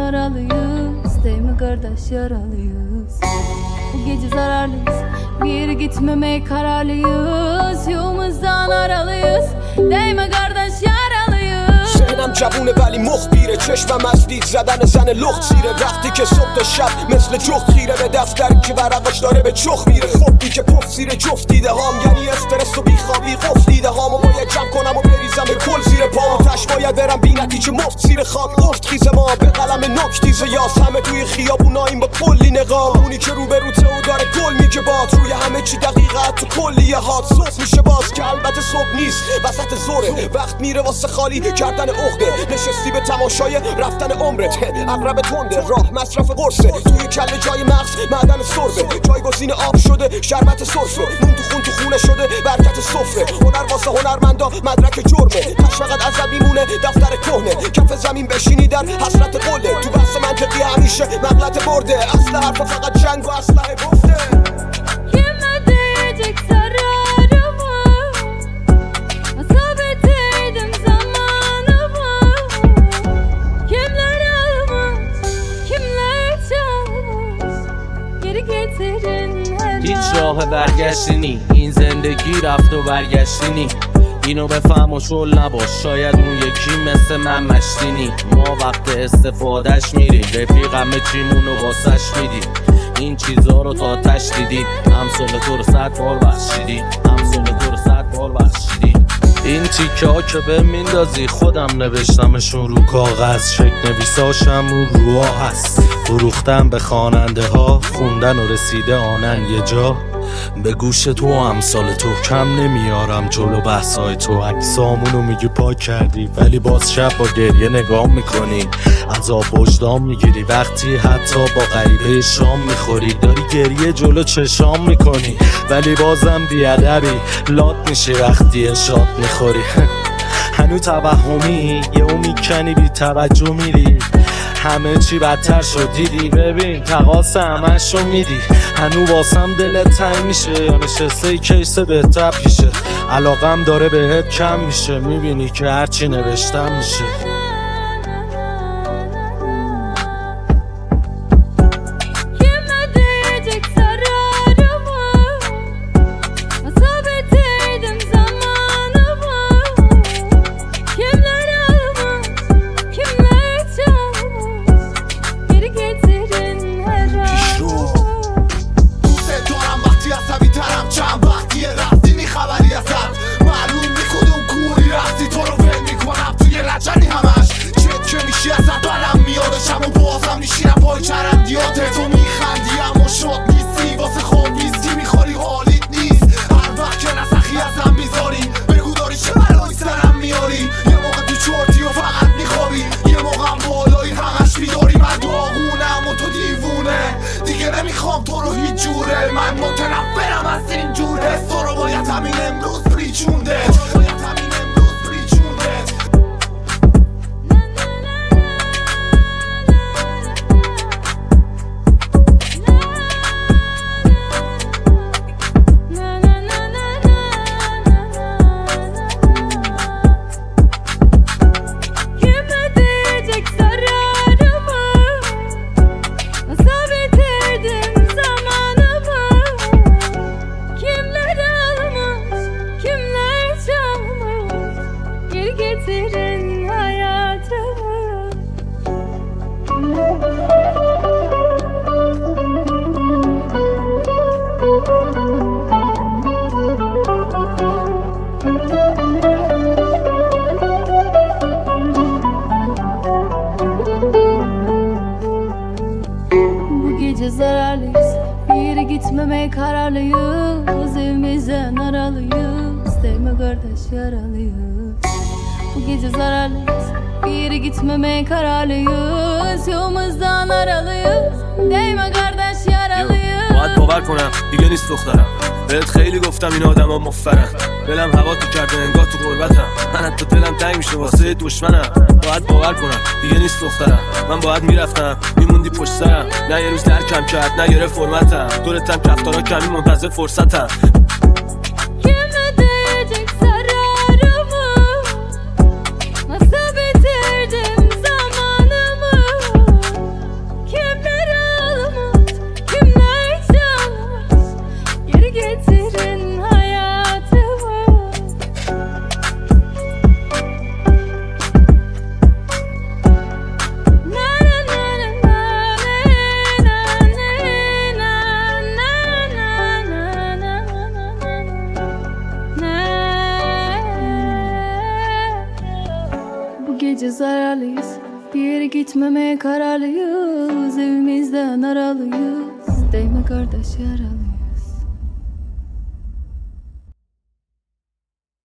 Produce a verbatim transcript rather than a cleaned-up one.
aralıyız. Değil mi kardeş, yaralıyız. Bu gece zararlıyız, bir yere gitmemeye kararlıyız. Yolumuzdan aralıyız. Değil mi kardeş, yaralıyız. ذهنم جوونه ولی مخبیره، چشمم از دید زدن زن لخت زیره. وقتی که صبح تا شب مثل جفت خیره به دفتر که ورقش داره به چخ میره. خب بی که پف زیر جفت دیده هام، یعنی استرس و بیخوابی قفل دیده هامو باید جمع کنم و بریزم به کل زیر پام. تش باید برم بی نتیجه مفت زیر خاک افت خیز ما به قلم نوک دیزه یاس. همه توی خیابوناییم با کلی نقاب، اونی که رو به روته و داره گل میگه باد. روی همه چی دقیقت تو کلیه هات صبح میشه باز که البته صبح نیست، وسط زوره. وقت میره واسه خالی کردن عقده، نشستی به تماشای رفتن عمرت. اقرب تنده راه مصرف قرصه، توی کله جای مغز معدن سربه. جایگزین آب شده شربت سرفه، نون تو خون تو خونه شده برکت سفره. هنر واسه هنرمندا مدرک جرمه، تش فقط ازت میمونه دفتر کهنه. کف زمین بشینی در حسرت قله، تو بحث منطقی همیشه مغلط برده. اصل حرف فقط جنگ و اسلحه گفته. هیچ راه برگشتی نی، این زندگی رفت و برگشتی نی. اینو بفهم و شل نباش، شاید اون یکی مثل من مشتی نی. ما وقت استفادهش میریم، رفیق همه چیمونو واسش میدیم. این چیزا رو تا تش دیدی، همسال تو رو صد بار بخشیدی، همسال تو رو صد بار بخشیدی. این تیکه ها که به میندازی خودم نوشتمشون رو کاغذ. شک نویساشم رو روها هست، فروختم به خواننده ها، خوندن و رسیده آنن یه جا. به گوش تو امثال تو کم نمیارم جلو بحثای تو. عکسامونو میگی پاک کردی ولی باز شب با گریه نگاه میکنی. عذاب وجدان میگیری وقتی حتی با غریبه شام میخوری. داری گریه جلو چشام میکنی ولی بازم بیادبی لات میشی وقتی اشاد میخوری. هنو توهمی یهو میکنی بی توجه میری، همه چی بدتر شد دیدی. ببین تقاس همشو میدی، هنو واسم دلت تنگ میشه یا نشسته کیس بهتر پیشه. علاقم داره بهت کم میشه، میبینی که هرچی نوشتم میشه. تو میخندی اما شاد نیستی، واسه خواب نیستی میخوری حالیت نیست. هر وقت که نسخی ازم میذاری بگو داری چه بلایی سرم میاری. یه موقع تو چورتی و فقط میخوابی، یه موقع هم بالایی همش بیداری. من داغونم و تو دیوونه، دیگه نمیخوام تو رو هیچ جوره. من متنفرم از این جور حس، تو رو باید همین امروز پریچونده. Bu gece zararlıyız, bir yere gitmemeye kararlıyız. Evimizden aralıyız, değme kardeş, yaralıyız. Bu gece zararlıyız, bir yere gitmemeye kararlıyız. Yolumuzdan aralıyız, değme kardeş, yaralıyız. باید باور کنم دیگه نیست دخترم، بهت خیلی گفتم این آدم ها مفرن. دلم هوا تو کرده انگاه تو غربتم، من حتی دلم تنگ میشه واسه دشمنم. باید باور کنم دیگه نیست دخترم، من باید میرفتم میموندی پشت سرم. نه یه روز درکم کرد نه گرفت فرمتم، دورتم کفتارا کمی منتظر فرصتم. zararlıyız. Bir yere gitmemeye kararlıyız. Evimizden aralıyız. Değme kardeş yaralı.